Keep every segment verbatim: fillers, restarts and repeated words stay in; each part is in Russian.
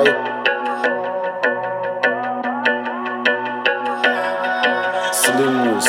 Ай. Слимус.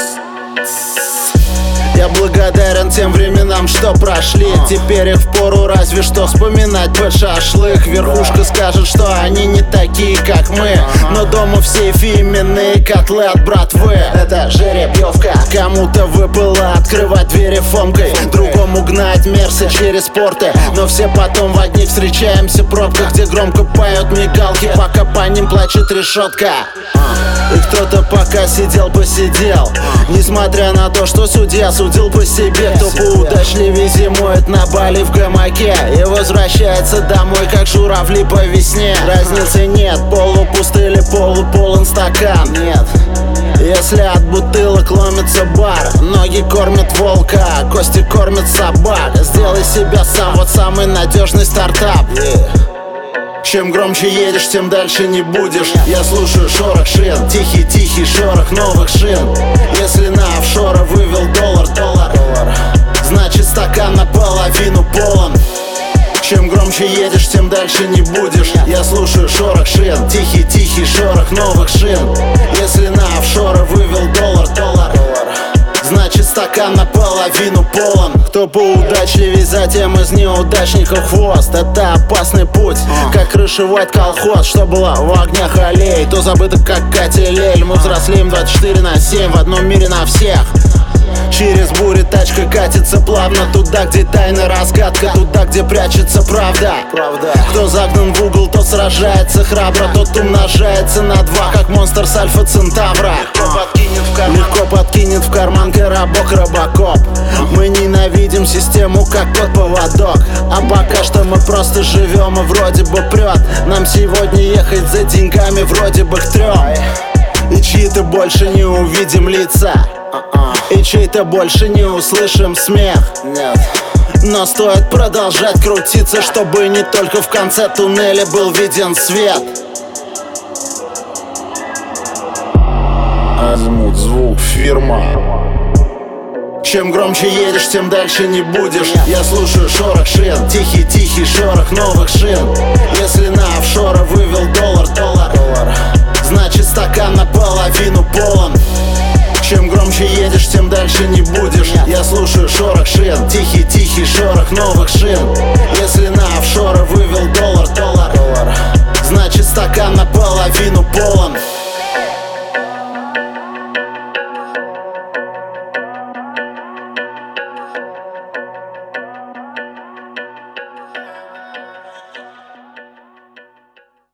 Я благодарен тем временам, что прошли. Теперь их впору разве что вспоминать под шашлык. Верхушка скажет, что они не такие, как мы, но дома в сейфе именные котлы от братвы. Это жеребьевка. Кому-то выпало открывать двери фомкой, другому гнать мерсы через порты. Но все потом в одних встречаемся в пробках, где громко поют мигалки, пока по ним плачет решетка. И кто-то пока сидел, посидел, несмотря на то, что судья судил по себе. Кто поудачливее зимует на Бали в гамаке и возвращается домой, как журавли по весне. Разницы нет, полупустой или полуполон стакан. Нет, если от бутылок ломится бар, ноги кормят волка, кости кормят собак. Сделай себя сам, вот самый надежный стартап. Чем громче едешь, тем дальше не будешь. Я слушаю шорох шин, тихий-тихий шорох новых шин. Если на офшора вывел доллар, доллар, значит стакан наполовину полон. Чем громче едешь, тем дальше не будешь. Я слушаю шорох шин, тихий-тихий шорох новых шин. Если на офшора вывел доллар, доллар, значит стакан наполовину полон. Кто поудачливее, затем из неудачников хвост. Это опасный путь, как крышевать колхоз, что было в огнях аллей, то забыто как Катя Лель. Мы взрослеем двадцать четыре на семь, в одном мире на всех. Через бури тачка катится плавно туда, где тайна разгадка, туда, где прячется правда. Правда. Кто загнан в угол, тот сражается храбро, тот умножается на два, как монстр с Альфа Центавра. Легко подкинет в карман, Легко подкинет в карман коробок Робокоп. Мы ненавидим систему, как кот-поводок, а пока что мы просто живем и вроде бы прет. Нам сегодня ехать за деньгами вроде бы к трем. И чьи-то больше не увидим лица, и чей-то больше не услышим смех. Нет. Но стоит продолжать крутиться, чтобы не только в конце туннеля был виден свет. Азимут, звук, фирма. Чем громче едешь, тем дальше не будешь. Я слушаю шорох шин, тихий-тихий шорох новых шин. Если на офшора вывел доллар, доллар, значит стакан наполовину полон. Чем громче едешь, тем дальше не будешь. Я слушаю шорох шин, тихий-тихий шорох новых шин. Если на офшора вывел доллар, доллар, значит стакан наполовину полон.